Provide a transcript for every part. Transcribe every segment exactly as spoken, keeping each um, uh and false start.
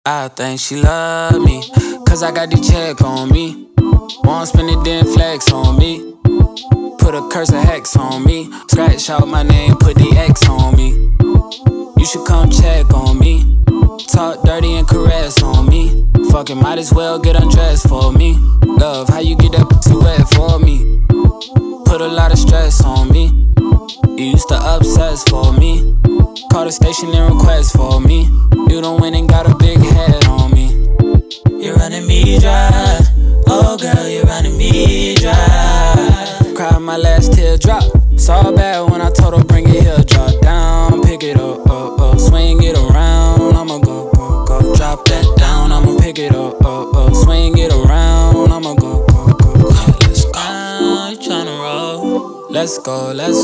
I think she love me, cause I got the check on me. Won't spend it, then flex on me. Put a curse of hex on me. Scratch out my name, put the X on me. You should come check on me. Talk dirty and caress on me. Fucking might as well get undressed for me. Love, how you get that pussy wet for me? Put a lot of stress on me. You used to obsess for me. Call the station and request for me. You don't win and got a big head on me. You're running me dry. Oh girl, you're running me dry. Cried my last teardrop. Saw bad when I told her bring it here. Drop down, pick it up, up, up. Swing it around, I'ma go, go, go. Drop that down, I'ma pick it up, up, up. Swing it around, I'ma go, go, go. Yeah, let's go. Now you tryna roll. Let's go, let's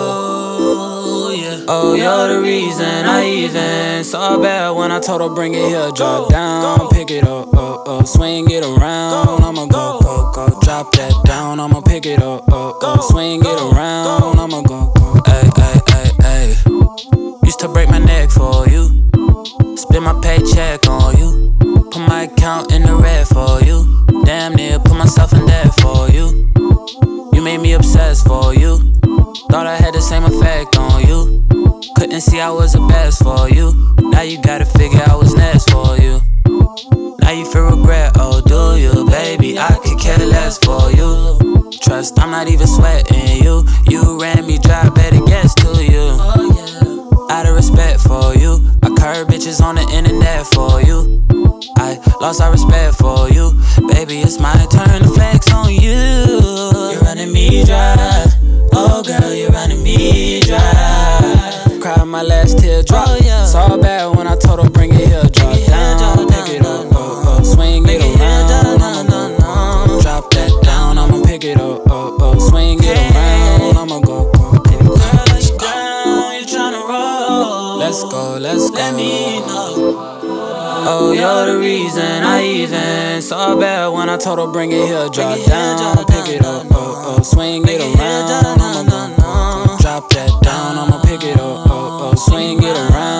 go. Yeah. Oh, you're the reason I even saw bad when I told her bring it here. Drop down, pick it up, up, up. Swing it around, I'ma go, go, go. Drop that down, I'ma pick it up, up, up. Swing it around, I'ma go, go. Ay, ay, ay, ay. Used to break my neck for you. Spend my paycheck on you. Put my account in the red for you. Damn near put myself in debt for you. You made me obsessed for you. Thought I had the same effect on you. Couldn't see I was the best for you. Now you gotta figure I was next for you. Now you feel regret, oh do you? Baby, I could care less for you. Trust, I'm not even sweating you. You ran me dry, better guess to you. Out of respect for you, I curb bitches on the internet for you. I lost all respect for you. Baby, it's my turn to flex on you. You're running me dry. Oh girl, you're running me dry. Cried my last teardrop. Oh, yeah. Saw bad when I told her bring it here. Drop it here, down, drop pick it down, up, up, up. Swing Make it it here, around, down, I'ma down, go, down, go, go. Drop that down, I'ma pick it up, up, up. Swing it around, I'ma go, go, go. Girl, are you down? You tryna roll? Let's go, let's go. Let me know. Oh, you're the reason I even saw bad when I told her bring it here. Drop it here, down, drop pick it down, up, up, up. Swing Make it it here, around, down, I'ma down, go, go, go. Drop that down, I'ma pick it up, up, up. Swing it around.